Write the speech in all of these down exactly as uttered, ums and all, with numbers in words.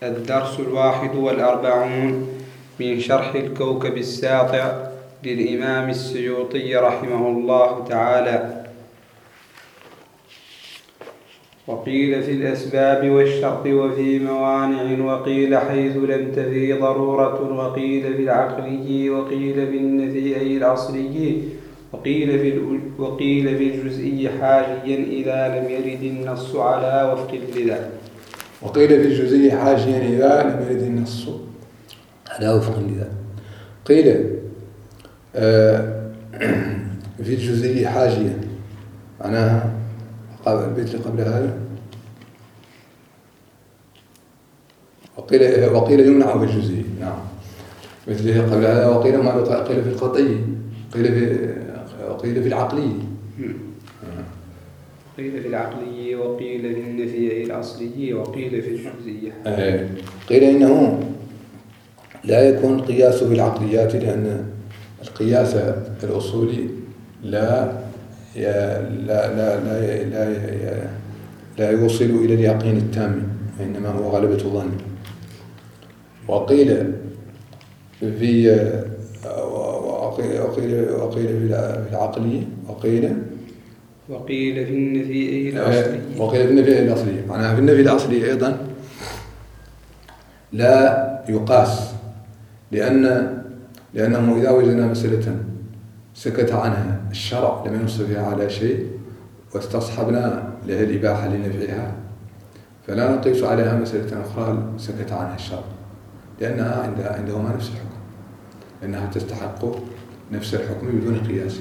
الدرس الواحد والأربعون من شرح الكوكب الساطع للإمام السيوطي رحمه الله تعالى. وقيل في الأسباب والشرط وفي موانع، وقيل حيث لم تفي ضرورة، وقيل في العقلي، وقيل في النفي أي الأصلي، وقيل في وقيل في الجزئي حاجيا إذا لم يرد النص على وفق لذا. وقيل في الجزئي حاجيا إذا لم يرد النص على وفق لذا. قيل آه في الجزئي حاجيا معناها البيت اللي قبل هذا. وقيل وقيل يمنع في الجزئي، نعم مثل قبل هذا. وقيل ما قيل في القطعي، قيل في وقيل في العقلي، قيل في العقلي، وقيل في النفي الأصلي، وقيل في الجزئي. قيل إنه لا يكون القياس في العقليات، لأن القياس الأصولي لا لا لا لا لا, لا يوصل إلى اليقين التام، إنما هو غلبة ظن. وقيل في وقيل وقيل في العقلي، وقيل وقيل في النفي الأصلي، وقيل في النفي الأصلي. معناها في النفي الأصلي أيضا لا يقاس، لأن لأنه إذا وجدنا مسألة سكت عنها الشرع لم ينص فيها على شيء واستصحبنا لها الإباحة لنفعها، فلا نقيس عليها مسألة أخرى سكت عنها الشرع، لأنها عند عندهما نفس الحكم، لأنها تستحق نفس الحكم بدون قياس.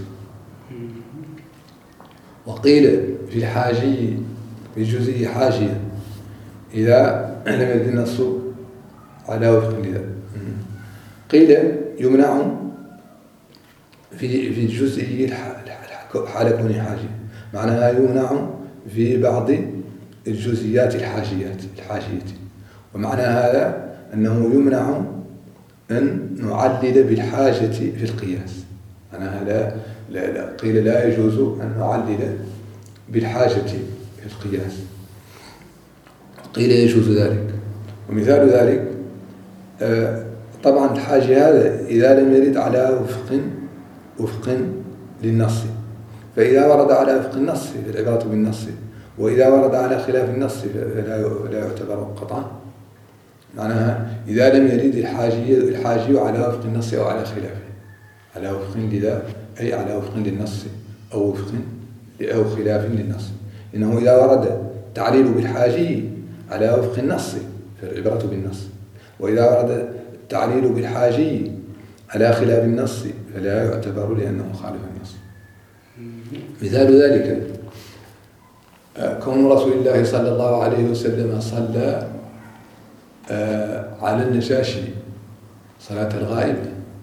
وقيل في الحاجي في الجزئي حاجيا إذا لم يرد النص على وفق لذا. قيل يمنع في في الجزئي حال كونه حاجيا، معناها يمنع في بعض الجزئيات الحاجيات الحاجية. ومعنى هذا أنه يمنع أن نعلل بالحاجة في القياس، معناها لا, لا, لا قيل لا يجوز أن نعلل بالحاجة في القياس، قيل يجوز ذلك. ومثال ذلك آه طبعا الحاجة هذا إذا لم يرد على وفق وفق للنص، فإذا ورد على وفق النص فالعبرة بالنص، وإذا ورد على خلاف النص فلا يعتبر قطعا. معناها إذا لم يرد الحاجي الحاجي على وفق النص أو على خلافه، على وفق لذا أي على وفق للنص أو وفق أو خلاف للنص. إنه إذا ورد التعليل بالحاجي على وفق النص فالعبرة بالنص، وإذا ورد التعليل بالحاجي على خلاف النص فلا يعتبر لأنه خالف النص. مثال ذلك كون رسول الله صلى الله عليه وسلم صلى على النجاشي صلاة الغائب.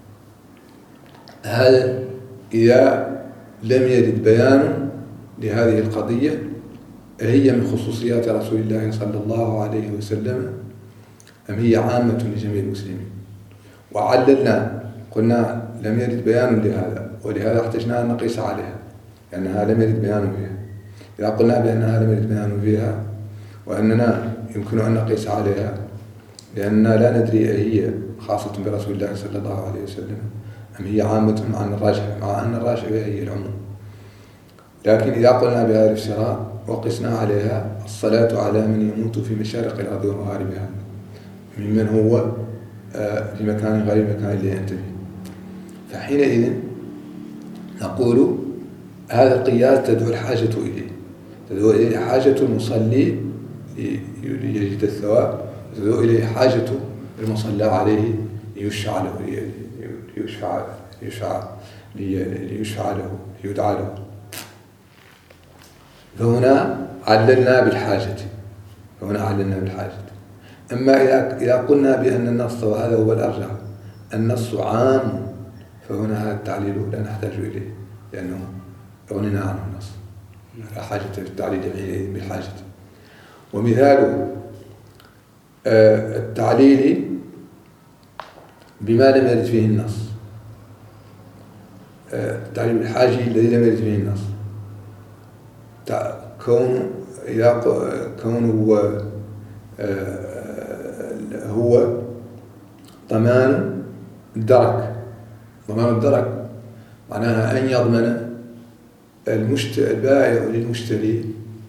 هذا إذا لم يرد بيان لهذه القضية هي من خصوصيات رسول الله صلى الله عليه وسلم أم هي عامة لجميع المسلمين. وعللنا قلنا لم يرد بيان لهذا، ولهذا احتجنا أن نقيس عليها لأنها لم يرد بيان فيها. إذا قلنا بأنها لم يرد بيان فيها وأننا يمكن أن نقيس عليها لأننا لا ندري هي خاصة برسول الله صلى الله عليه وسلم أم هي عامة، مع أن الراجح مع أن الراجح هي العموم. لكن إذا قلنا بهذا الافتراء وقسنا عليها الصلاة على من يموت في مشارق الأرض ومغاربها ممن هو في مكان غير المكان الذي أنت فيه، فحينئذ نقول هذا القياس تدعو الحاجة إليه، تدعو إليه حاجة المصلي ليجد الثواب، تدعو إليه حاجة المصلى عليه ليشفع له ليشفع ليشفع ليشفع له ليدعى له. فهنا عللنا بالحاجة، فهنا عللنا بالحاجة. أما إذا إذا قلنا بأن النص، وهذا هو الأرجح، النص عام، فهنا هذا التعليل لا نحتاج إليه لأنه أغنينا عنه النص، لا حاجة في التعليل بالحاجة. ومثال التعليل بما لم يرد فيه النص، التعليل الحاجي الذي لم يرد فيه النص، كون إذا كونه هو ضمان الدرك. ضمان الدرك معناها أن يضمن المشتري البائع للمشتري،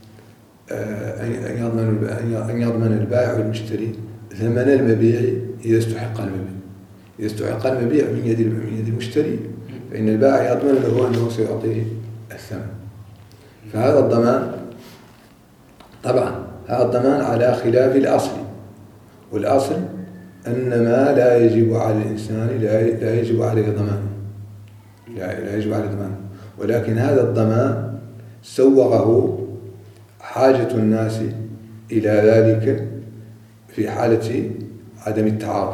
أن يضمن أن يضمن البائع والمشتري ثمن المبيع إذا استحق المبيع. إذا استحق المبيع من يد من يد المشتري فإن البائع يضمن له أنه سيعطيه الثمن. فهذا الضمان طبعا هذا الضمان على خلاف الأصل، والأصل أن ما لا يجب على الإنسان لا يجب عليه ضمانه، لا يجب عليه ضمانه، ولكن هذا الضمان سوغه حاجة الناس إلى ذلك في حالة عدم التعارف.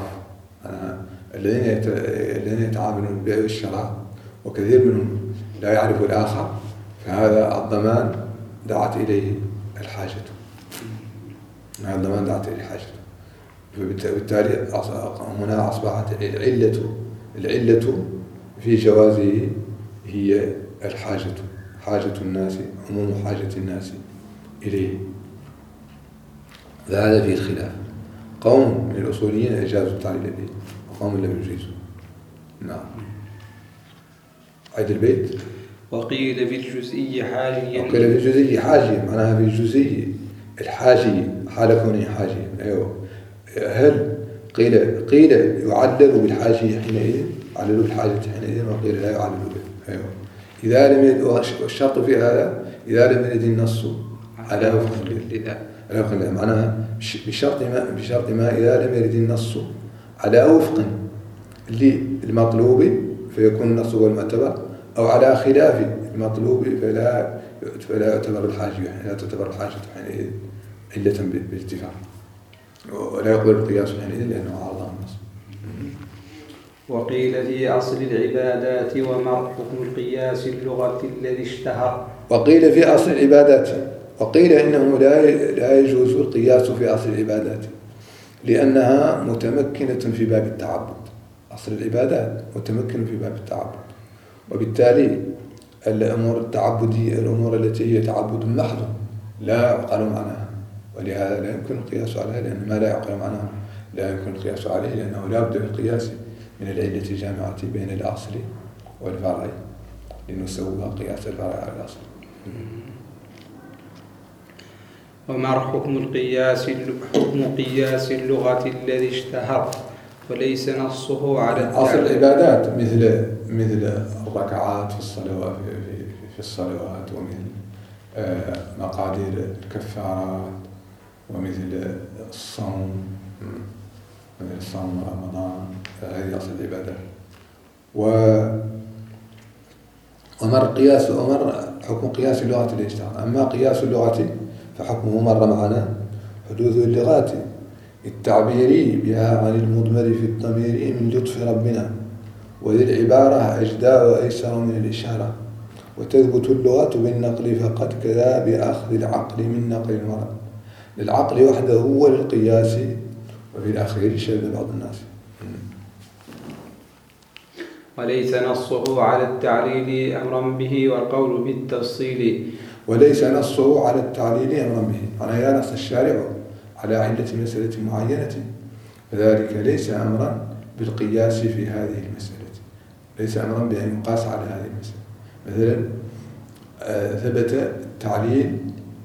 الذين يتعاملون بالبيع والشراء وكثير منهم لا يعرف الآخر، فهذا الضمان دعت إليه الحاجة. هذا الضمان دعت إليه الحاجة، فبالتالي هنا أصبحت العلة العلة في جوازه هي الحاجة، حاجة الناس، عموم حاجة الناس إليه. فهذا فيه الخلاف. قوم من الأصوليين أجازوا التعليل به وقوم لم يجيزوا. نعم. عيد البيت. وقيل في الجزئي حاجيا. وقيل في الجزئي حاجيا معناها في الجزئي الحاجي حال كونه حاجيا. أيوه. هل قيل قيل يعلل بالحاجي حينئذ، علل بالحاجة حينئذ، وقيل لا يعلل به. أيوه. إذا لم يرد، والشرط في هذا إذا لم يرد النص على وفق اللذا، معناها بشرط ما بشرط ما إذا لم يرد النص على وفق للمطلوب فيكون النص هو المعتبر، أو على خلاف المطلوب فلا فلا يعتبر الحاجة، لا تعتبر الحاجة حينئذ علة بالاتفاق، ولا يقبل القياس حينئذ لأنه عارض النص. وقيل في أصل العبادات وما حكم القياس اللغة الذي اشتهر. وقيل في أصل العبادات، وقيل إنه لا لا يجوز القياس في أصل العبادات لأنها متمكنة في باب التعبد. أصل العبادات متمكن في باب التعبد، وبالتالي الأمور التعبدية الأمور التي هي تعبد محض لا يعقل معناها، ولهذا لا يمكن القياس عليها، لأن ما لا يعقل معناها لا يمكن القياس عليه، لأنه لا بد من القياس من العلة الجامعة بين الأصل والفرع لنسوي قياس الفرع على الأصل. وما حكم القياس حكم قياس اللغة الذي اشتهر وليس نصه على أصل العبادات مثل مثل الركعات في الصلوات في, في الصلوات، ومثل مقادير الكفارات، ومثل الصوم مثل الصوم رمضان. هذه أصل العبادات. و ومر قياس ومر حكم قياس اللغة الذي اشتهر. أما قياس اللغة فحكمه مر معنا حدوث اللغات التعبيري بها عن المضمر في الضمير من لطف ربنا، وذي العبارة أجداء وأيسر من الإشارة، وتثبت اللغة بالنقل فقد كذا بأخذ العقل من نقل المراد. للعقل وحده هو للقياس، وفي الأخير شذ بعض الناس. وليس نصه على التعليل أمرا به والقول بالتفصيل. وليس نصه على التعليل أمرا به، أنا لا نص الشارع على علة مسألة معينة، فذلك ليس أمرا بالقياس في هذه المسألة، ليس أمرا بأن يقاس على هذه المسألة. مثلا ثبت التعليل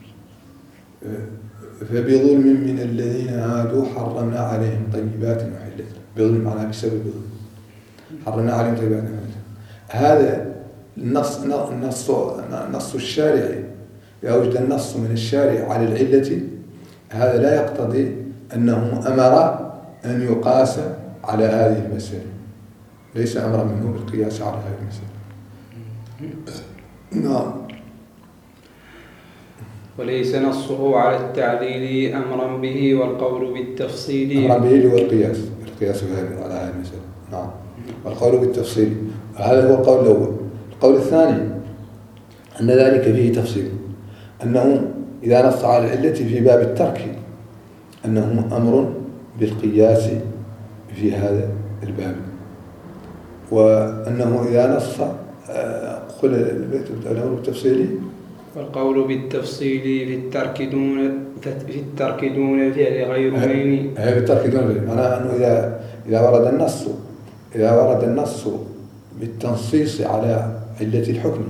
فبظلم من الذين هادوا حرمنا عليهم طيبات محلة. بظلم معناها بسبب ظلم، حرمنا عليهم طيبات محلة. هذا النص نص نص الشارع، إذا وجد النص من الشارع على العلة هذا لا يقتضي أنه أمر أن يقاس على هذه المسألة، ليس أمرا منه بالقياس على هذه المسألة. نعم. وليس نصه على التعليل أمرا به والقول بالتفصيل. أمرا به هو القياس، القياس على هذه المسألة. نعم. والقول بالتفصيل، هذا هو القول الأول. القول الثاني أن ذلك فيه تفصيل، أنه إذا نص على العلة في باب الترك أنه أمر بالقياس في هذا الباب، وأنه إذا نص قل الأمر بالتفصيل والقول بالتفصيل في الترك دون في الترك دون الفعل غير مين. هي في الترك دون الفعل معناها أنه إذا إذا ورد النص إذا ورد النص بالتنصيص على علة الحكم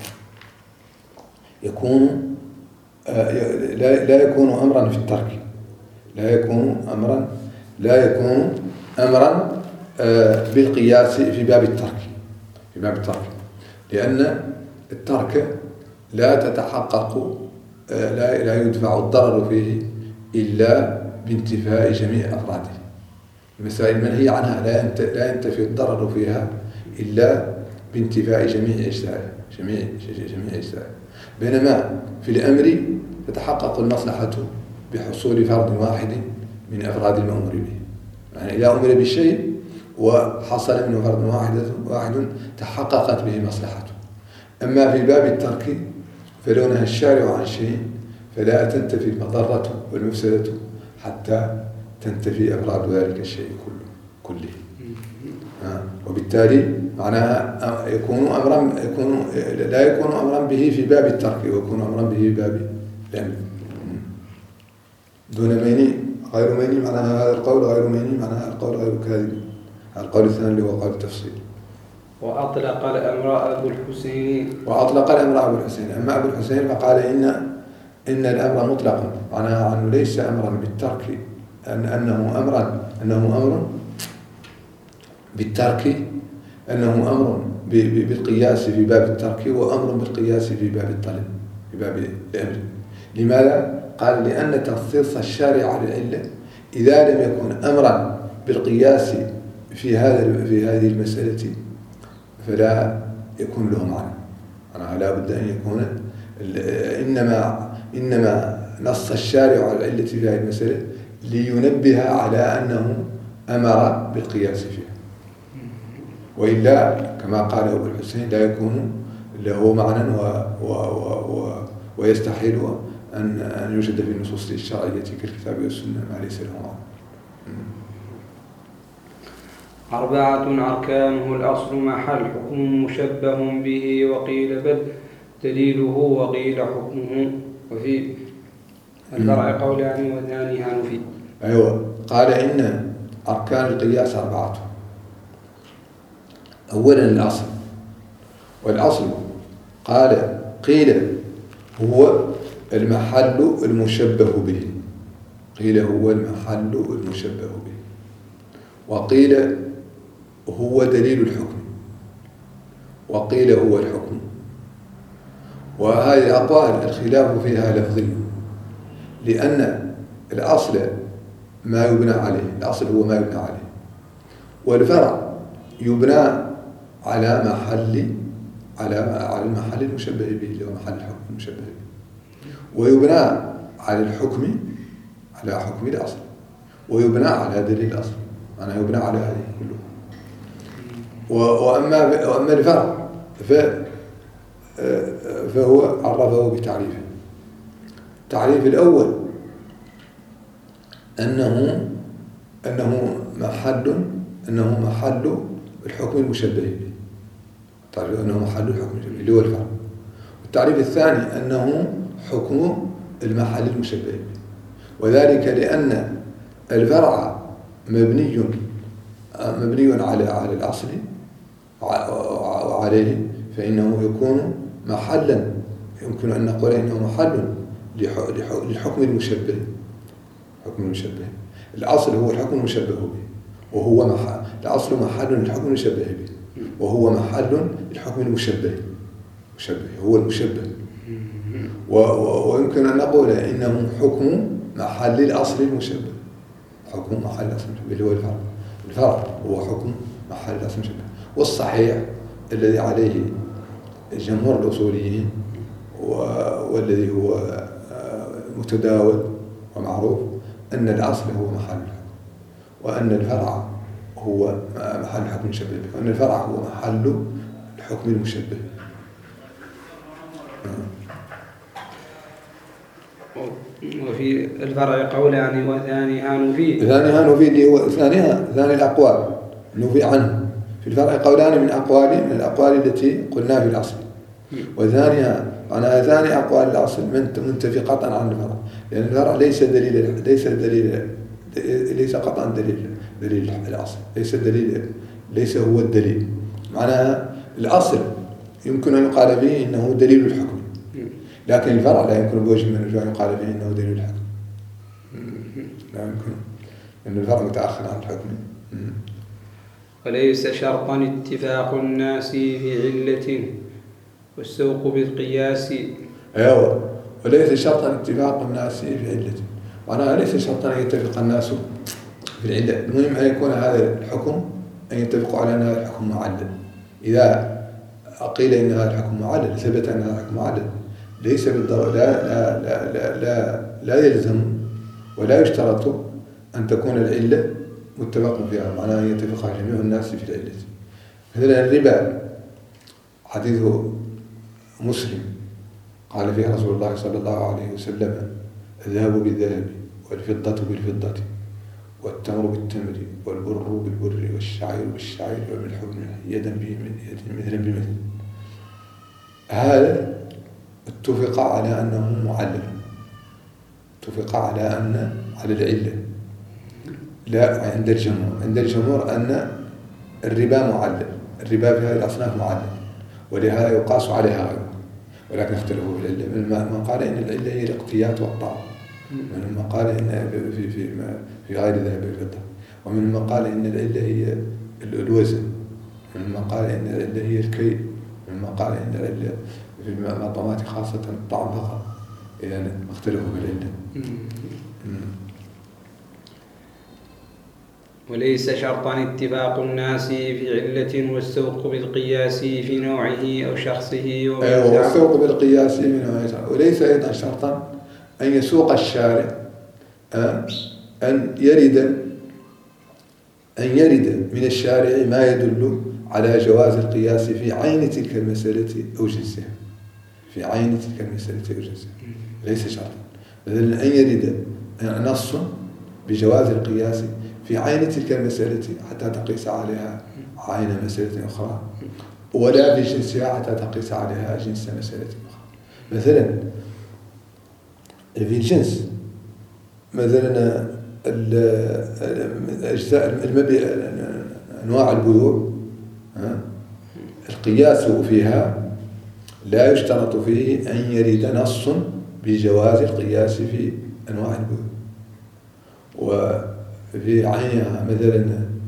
يكون لا لا يكون أمرا في الترك لا يكون أمرا لا يكون أمرا بالقياس في باب الترك في باب الترك لأن الترك لا تتحقق لا لا يدفع الضرر فيه إلا بانتفاء جميع أفراده. المسائل المنهي عنها لا لا ينتفي الضرر فيها إلا بانتفاء جميع أجزائه جميع جميع أجزائه بينما في الأمر تتحقق المصلحة بحصول فرد واحد من أفراد المأمور به. يعني إذا أمر بالشيء وحصل منه فرد واحد واحد تحققت به مصلحته. أما في باب الترك فلو نهى الشارع عن شيء فلا تنتفي المضرة والمفسدة حتى تنتفي أفراد ذلك الشيء كله كله. آه. وبالتالي معناها يكون أمرا يكون لا يكون أمرا به في باب الترك ويكون أمرا به في باب الأمر دون ميني غير ميني. معناها هذا القول غير ميني معناها القول غير كاذب. القول الثاني اللي هو قول التفصيل. وأطلق الأمر أبو الحسين وأطلق الأمر أبو الحسين. أما أبو الحسين فقال إن إن الأمر مطلق معناها أنه ليس أمرا بالترك أن أنه أمرا أنه أمر بالترك أنه أمر بالقياس في باب الترك وأمر بالقياس في باب الطلب في باب الأمر. لماذا؟ قال لأن تخصيص الشارع للعلة إذا لم يكن أمرا بالقياس في هذا في هذه المسألة فلا يكون له معنى. أنا لا بد أن يكون إنما إنما نص الشارع على العلة في هذه المسألة لينبه على أنه أمر بالقياس فيها وإلا كما قال أبو الحسين لا يكون له معنى و و و و ويستحيل أن أن يوجد في النصوص الشرعية كالكتاب والسنة ما ليس له معنى. أربعة أركانه الأصل محل حكم مشبه به وقيل بل دليله وقيل حكمه. وفي الفرع قولان واثنان فيه. أيوة قال إن أركان القياس أربعة. أولا الأصل والأصل قال قيل هو المحل المشبه به قيل هو المحل المشبه به وقيل هو دليل الحكم وقيل هو الحكم. وهذه الأقوال الخلاف فيها لفظي لأن الأصل ما يبنى عليه الأصل هو ما يبنى عليه والفرع يبنى على محل على على المحل المشبه به اللي هو محل الحكم المشبه به ويبنى على الحكم على حكم الأصل ويبنى على دليل الأصل معناه يبنى على هذه كله. وأما وأما الفرع فهو عرفه بتعريفه. التعريف الأول أنه أنه محل أنه محل الحكم المشبه به. تعريف أنه محل الحكم المشبه اللي هو الفرع. والتعريف الثاني أنه حكم المحل المشبه به وذلك لأن الفرع مبني مبني على على الأصل وعليه فإنه يكون محلا يمكن أن نقول إنه محل للحكم المشبه. حكم المشبه الأصل هو الحكم المشبه به وهو محل الأصل محل للحكم المشبه به وهو محل للحكم المشبه مشبه هو المشبه ويمكن أن نقول إنه حكم محل الأصل المشبه حكم محل الأصل المشبه اللي هو الفرع. الفرع هو حكم محل الأصل المشبه. والصحيح الذي عليه جمهور الأصوليين والذي هو متداول ومعروف أن الأصل هو محل الحكم وأن الفرع هو محل الحكم المشبه به وأن الفرع هو محل الحكم المشبه. وفي الفرع قولان وثانيها نفي. ثانيها نفي اللي هو ثانيها ثاني الأقوال نفي عنه. في الفرع قولان من أقوال من الأقوال التي قلنا في الأصل وثانيها معناها ثاني أقوال الأصل منتفي قطعا عن الفرع، لأن الفرع ليس دليل ليس دليل ليس قطعا دليل دليل الأصل، ليس دليل ليس هو الدليل. معناها الأصل يمكن أن يقال به إنه دليل الحكم، لكن الفرع لا يمكن بوجه من الوجوه أن يقال به إنه دليل الحكم. لا يمكن، لأن الفرع متأخر عن الحكم. وليس شرطا اتفاق الناس في علة والسوق بالقياس. أيوة، وليس شرطا اتفاق الناس في علة، معناها ليس شرطا أن يتفق الناس في العلة، المهم أن يكون هذا الحكم أن يتفقوا على أن هذا الحكم معلل. إذا قيل إن هذا الحكم معلل، ثبت أن هذا الحكم معلل، ليس بالضرورة لا لا لا لا لا, لا يلزم ولا يشترط أن تكون العلة متفق فيها، معناه أن يتفق جميع الناس في العلة. مثلا الربا، حديث مسلم قال فيه رسول الله صلى الله عليه وسلم: الذهب بالذهب والفضة بالفضة والتمر بالتمر والبر بالبر والشعير بالشعير والملح بالملح يدا بيد مثلا بمثل. هذا اتفق على أنه معلل، اتفق على أن على العلة. لا عند الجمهور، عند الجمهور أن الربا معلل، الربا في هذه الأصناف معلل، ولهذا يقاس عليها غيره، ولكن اختلفوا في العلة. من قال إن العلة هي الاقتيات والطعام، ومن من قال إن في في في غير ذهب الفضة، ومن من قال إن العلة هي الوزن، ومن من قال إن العلة هي الكيل، ومن من قال إن العلة في المطعومات خاصة الطعام فقط. إذا اختلفوا في العلة. وليس شرطا اتفاق الناس في علة والسوق بالقياس في نوعه أو شخصه. أيوة، والسوق بالقياس في نوعه. وليس أيضا شرطا أن يسوق الشارع أن يرد أن يرد من الشارع ما يدل على جواز القياس في عين تلك المسألة أو جنسها، في عين تلك المسألة أو جنسها. ليس شرطا مثلا أن يرد نص بجواز القياس في عين تلك المسألة حتى تقيس عليها عين مسألة أخرى، ولا في جنسها حتى تقيس عليها جنس مسألة أخرى. مثلا في الجنس، مثلا الأجزاء المبيع، أنواع البيوع، القياس فيها لا يشترط فيه أن يرد نص بجواز القياس في أنواع البيوع. وفي عينها مثلا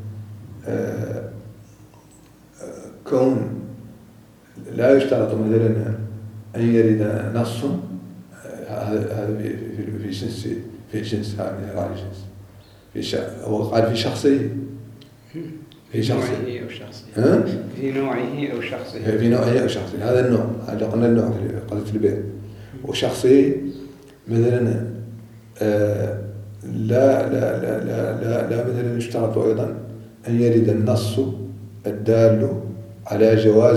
كون لا يشترط مثلا أن يرد نص، هذا في جنس في جنس هذا من أنواع الجنس. في ش... هو قال في شخصه، في شخصه أو شخصه ها؟ في نوعه أو شخصه في نوعه أو شخصه. هذا النوع، هذا قلنا النوع في قضية البيع. وشخصه مثلا آه لا لا لا لا لا, لا مثلا يشترط أيضا أن يرد النص الدال على جواز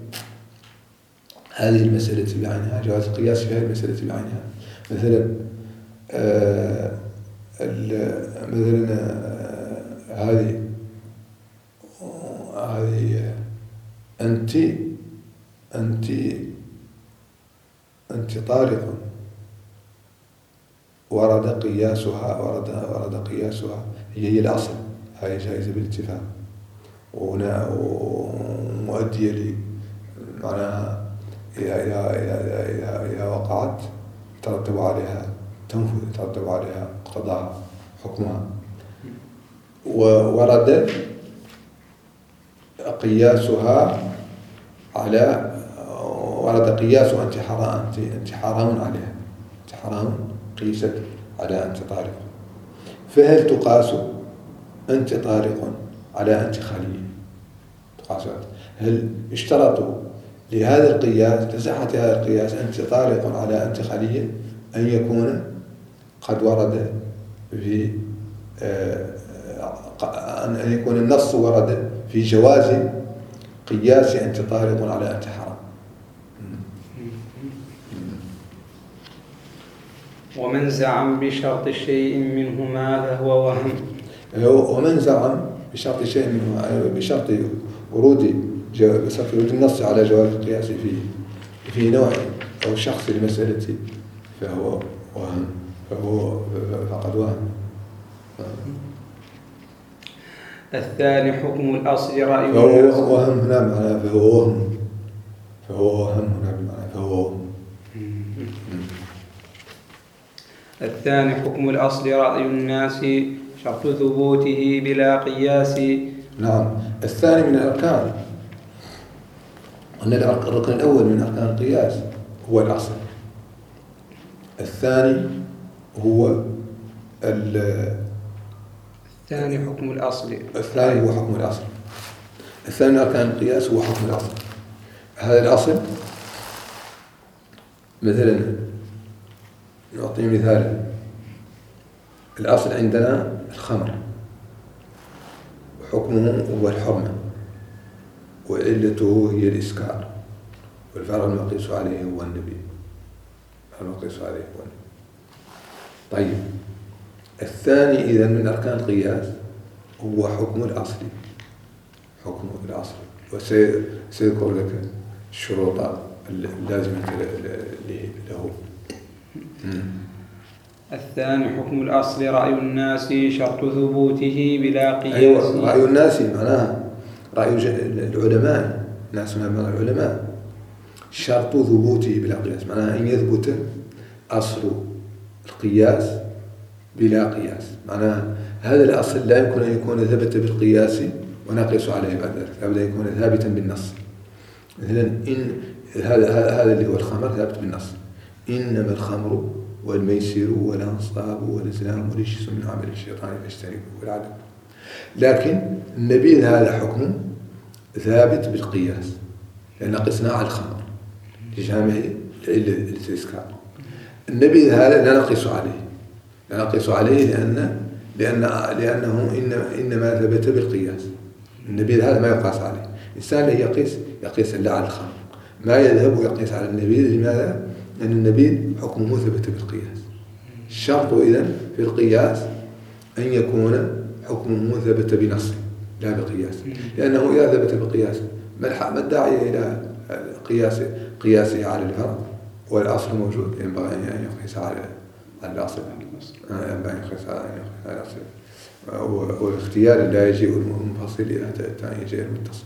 هذه المسألة بعينها، جواز القياس في هذه المسألة بعينها. مثلا آه مثلا آه هذه هذه أنت أنت أنت طارق، ورد قياسها ورد ورد قياسها هي هي الأصل، هذه جائزة بالاتفاق، وهنا مؤدية لي معناها إذا إذا إذا إذا إذا وقعت ترتب عليها تنفذ، ترتب عليها قضاء حكمها. وورد قياسها على ورد قياس أنت حرام أنت أنت حرام عليها، أنت حرام قيست على أنت طارق. فهل تقاس أنت طارق على أنت خليل؟ تقاس هل اشترطوا لهذا القياس، لصحة هذا القياس أنت طارق على أنت خليل، أن يكون قد ورد في أن يكون النص ورد في جواز قياس أنت طارق على أنت حرام. ومن زعم بشرط شيء منهما فهو وهم. ومن زعم بشرط شيء منهما، بشرط ورود بشرط ورود النص على جواز القياس في في نوع أو شخص لمسألة فهو وهم، فهو فقد وهم. الثاني حكم الأصل رأي فهو وهم هنا معناه فهو وهم، فهو وهم هنا بمعنى فهو وهم. الثاني حكم الأصل رأي الناس شرط ثبوته بلا قياس. نعم. الثاني من الأركان، أن الركن الأول من أركان القياس هو الأصل. الثاني هو الثاني حكم الأصل. الثاني هو حكم الأصل. الثاني من أركان القياس هو حكم الأصل. هذا الأصل مثلا نعطي مثال. الأصل عندنا الخمر، حكمه هو الحرمة، وعلته هي الإسكار، والفرع المقيس عليه هو النبي. المقيس عليه هو النبي. طيب الثاني إذن من أركان القياس هو حكم الأصل، حكم الأصل، وسيذكر لك الشروط اللازمة له. الثاني حكم الأصل رأي الناس شرط ثبوته بلا قياس. أيوة، رأي الناس معناها رأي العلماء، الناس معناها العلماء. شرط ثبوته بلا قياس معناها أن يثبت أصل القياس بلا قياس. معناها هذا الأصل لا يمكن أن يكون ثبت بالقياس ونقيس عليه بعد ذلك، لابد أن يكون ثابتا بالنص. مثلا إن هذا هذا اللي هو الخمر ثابت بالنص: إنما الخمر والميسر والأنصاب والأزلام رجس من عمل الشيطان فاجتنبوه والعدم. لكن النبيذ هذا حكم ثابت بالقياس، لأن قسنا على الخمر لجامع الإسكار. النبيذ هذا لا نقيس عليه، لا نقيس عليه لأن لأن لأنه إنما إنما ثبت بالقياس. النبيذ هذا ما يقاس عليه. الإنسان لا يقيس يقيس إلا على الخمر، ما يذهب يقيس على النبيذ. لماذا؟ لأن النبيذ حكمه ثبت بالقياس. الشرط إذن في القياس أن يكون حكمه ثبت بنص لا بقياس، لأنه إذا ثبت بالقياس ما الداعي إلى قياس قياسه على الفرع والأصل موجود؟ ينبغي أن يقيس على الأصل، ينبغي أن يقيس على الأصل، والاختيار لا يجيء المنفصل إلى أن يجيء المتصل.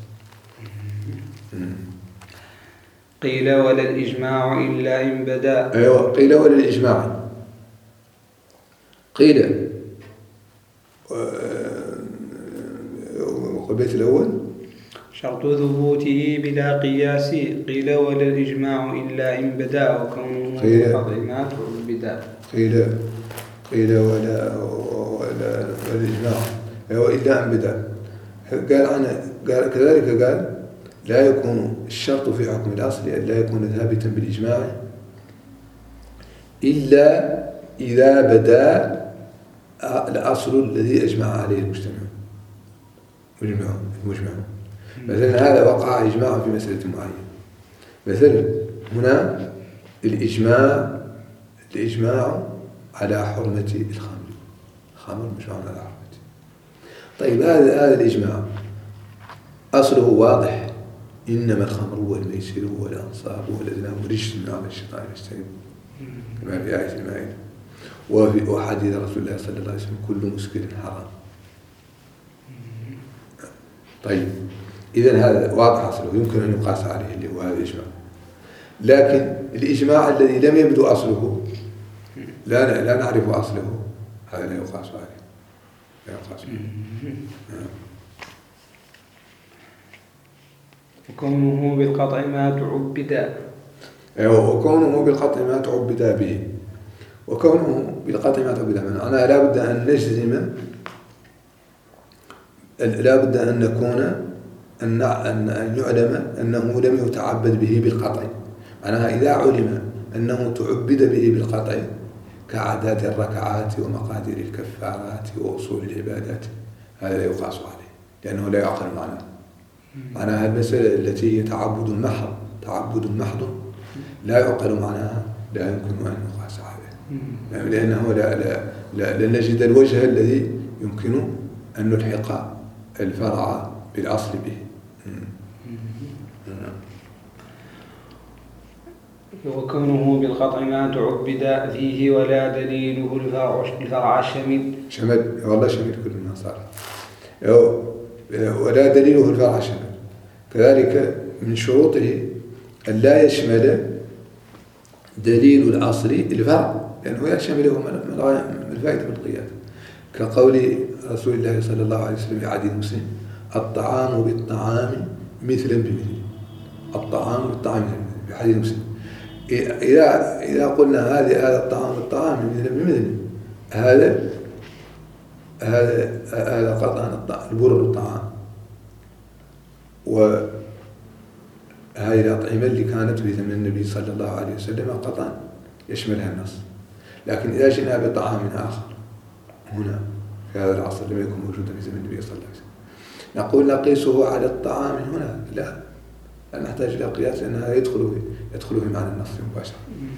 قيل ولا الإجماع إلا إن بدا. أيوة، قيل ولا الإجماع. قيل والبيت الأول شرط ثبوته بلا قياس. قيل ولا الإجماع إلا إن بدا وكونه مقدمات البداء. قيل قيل ولا ولا الإجماع أيوة إلا أن بدا. قال أنا قال كذلك قال لا يكون الشرط في حكم الأصل لا يكون ثابتا بالإجماع إلا إذا بدا الأصل الذي أجمع عليه المجتمعون المجمعون. مثلا هذا وقع إجماع في مسألة معينة. مثلا هنا الإجماع الإجماع على حرمة الخمر، الخمر مجمع على حرمته. طيب هذا هذا الإجماع أصله واضح: إنما الخمر والميسر والأنصاب والأزلام رجس من عمل الشيطان فاجتنبوه، كما في آية المائدة. وفي وحديث رسول الله صلى الله عليه وسلم: كل مسكر حرام. طيب إذن هذا واضح أصله يمكن أن يقاس عليه اللي هو هذا الإجماع. لكن الإجماع الذي لم يبدو أصله لا لا نعرف أصله، هذا لا يقاس عليه، لا يقاس عليه. وكونه بالقطع ما تعبد. أيوه، وكونه بالقطع ما تعبد به. وكونه بالقطع ما تعبد به أنا لا بد أن نجزم، لا بد أن نكون أن أن يعلم أنه لم يتعبد به بالقطع. معناها إذا علم أنه تعبد به بالقطع كعادات الركعات ومقادير الكفارات وأصول العبادات، هذا لا يقاس عليه لأنه لا يعقل معناه. معناها المسألة التي هي تعبد محض تعبد محض لا يعقل معناها، لا يمكن أن يقاس عليه، لأنه لا لا لا, لا نجد الوجه الذي يمكن أن نلحق الفرع بالأصل به. وكونه بالقطع ما تعبد فيه ولا دليله الفرع, الفرع شمل شمل والله شمل كل ما صار ولا دليله الفرع شمل. كذلك من شروطه أن لا يشمل دليل الأصل الفرع، لأنه يشمله من الفائدة بالقياس، كقول رسول الله صلى الله عليه وسلم في حديث مسلم: الطعام بالطعام مثلا بمثل. الطعام بالطعام مثلا بمثل في حديث مسلم. إذا إذا قلنا هذه هذا الطعام بالطعام مثلا بمثل، هذا هذا هذا قطعا البر بالطعام، وهذه الأطعمة اللي كانت في زمن النبي صلى الله عليه وسلم قطعا يشملها النص. لكن إذا جئنا بطعام آخر هنا في هذا العصر لم يكن موجودا في زمن النبي صلى الله عليه وسلم، نقول نقيسه على الطعام هنا؟ لا، لا نحتاج إلى قياس، لأن هذا يدخل يدخل في معنى النص مباشرة.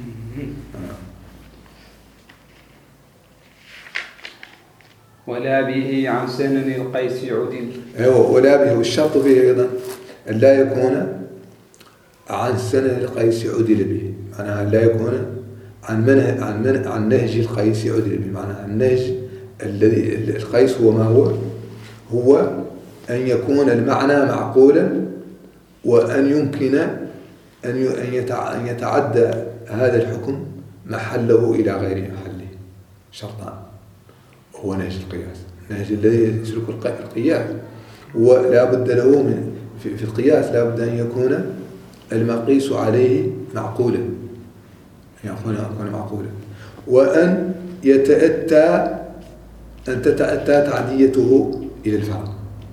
ولا به عن سنن القيس عدل. أيوه، ولا به، والشرط فيه أيضا أن لا يكون عن سنن القيس عدل به، معناها لا يكون عن منه عن من عن نهج القيس عدل به، معناها النهج الذي القيس هو ما هو هو أن يكون المعنى معقولا، وأن يمكن أن أن يتعدى هذا الحكم محله إلى غير محله. شرطان هو نهج القياس، النهج الذي يسلك القياس، ولا بد له من في, في القياس لا بد أن يكون المقيس عليه معقولا، يكون يكون معقولا، وأن يتأتى أن تتأتى تعديته إلى الفرع.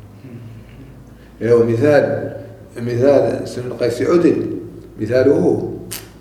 يعني مثال مثال سنن القيس عدل، مثاله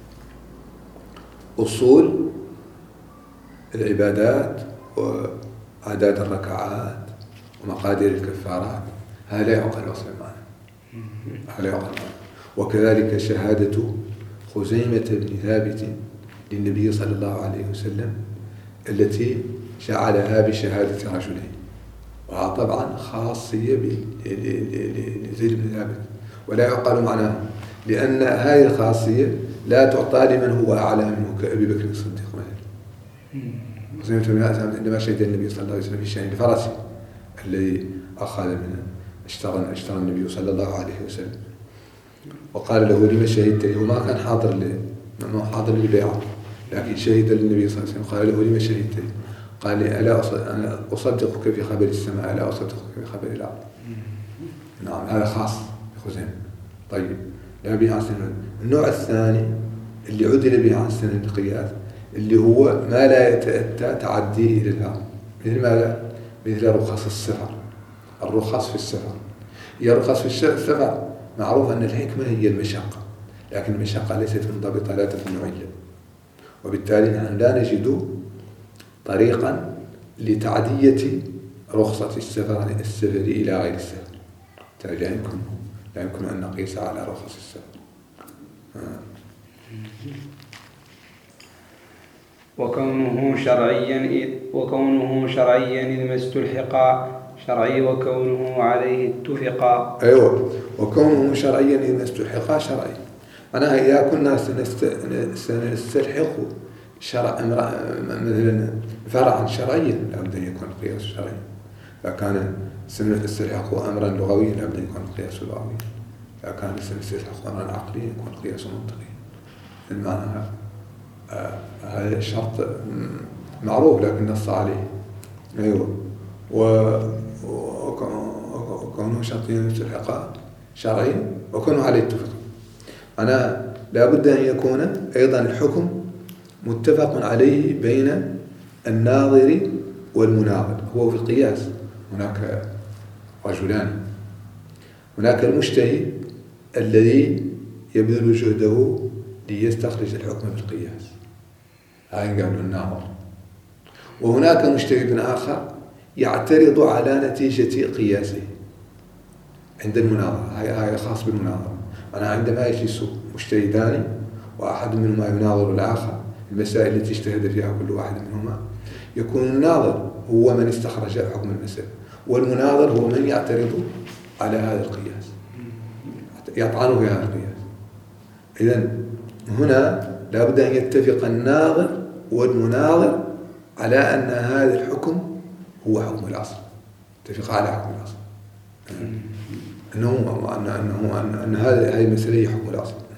أصول العبادات وعداد الركعات ومقادير الكفارات، هذا لا يعقل أصلا معنا، هذا لا يعقل معنا. وكذلك شهادة خزيمة بن ثابت للنبي صلى الله عليه وسلم التي جعلها بشهادة رجلين، وهذا طبعا خاصية لزيد بن ثابت، ولا يعقل معناه، لأن هذه الخاصية لا تعطى لمن هو أعلى منه كأبي بكر الصديق مثلا. خزيمة بن ثابت عندما شهد النبي صلى الله عليه وسلم في شأن الفرس الذي أخذ منه اشترى اشترى النبي صلى الله عليه وسلم، وقال له: لما شهدت لي؟ وما كان حاضر له، ما حاضر للبيعة، لكن شهد للنبي صلى الله عليه وسلم. قال له: لما شهدت لي؟ قال لي: ألا أصدقك في خبر السماء، ألا أصدقك في خبر الأرض. نعم، هذا خاص بخزيمة. طيب، لا به عن سنن. النوع الثاني اللي عدل به عن سنن القياس اللي هو ما لا يتأتى تعديه إلى الأرض، مثل ماذا؟ مثل رخص السفر. الرخص في السفر، هي رخص في السفر معروف أن الحكمة هي المشقة، لكن المشقة ليست منضبطة، لا تكون علة، وبالتالي نحن لا نجد طريقا لتعدية رخصة السفر السفر إلى غير السفر، لا يمكن لا يمكن أن نقيس على رخص السفر. آه. وكونه شرعيا وكونه شرعيا إذ ما استلحقا شرعي، وكونه عليه اتفقا. أيوة، وكونه شرعيا إذ ما استلحقا شرعي، معناها إذا كنا سنستلحق شرع مثلا فرعا شرعيا لابد أن يكون القياس شرعيا، فكان سنستلحق أمرا لغويا لابد أن يكون القياس لغويا، فكان سنستلحق أمرا عقليا يكون القياس منطقيا. المعنى هذا الشرط معروف لكن نص عليه. أيوة، وكونه شرطيا مستلحقا شرعيا، وكونه عليه اتفق، معناها لابد أن يكون أيضا الحكم متفق عليه بين الناظر والمناظر. هو في القياس هناك رجلان، هناك المجتهد الذي يبذل جهده ليستخرج الحكم بالقياس، هذا قالوا الناظر، وهناك مجتهد آخر يعترض على نتيجة قياسه عند المناظرة، هذا خاص بالمناظرة. أنا عندما يجلس مجتهدان وأحد منهما يناظر الآخر المسائل التي اجتهد فيها كل واحد منهما، يكون الناظر هو من استخرج حكم المسألة، والمناظر هو من يعترض على هذا القياس، يطعن في هذا القياس. إذن هنا لابد أن يتفق الناظر والمناظر على أن هذا الحكم هو حكم الأصل، اتفق على حكم الأصل، أنه أنه أنه أن هذه المسألة هي حكم الأصل.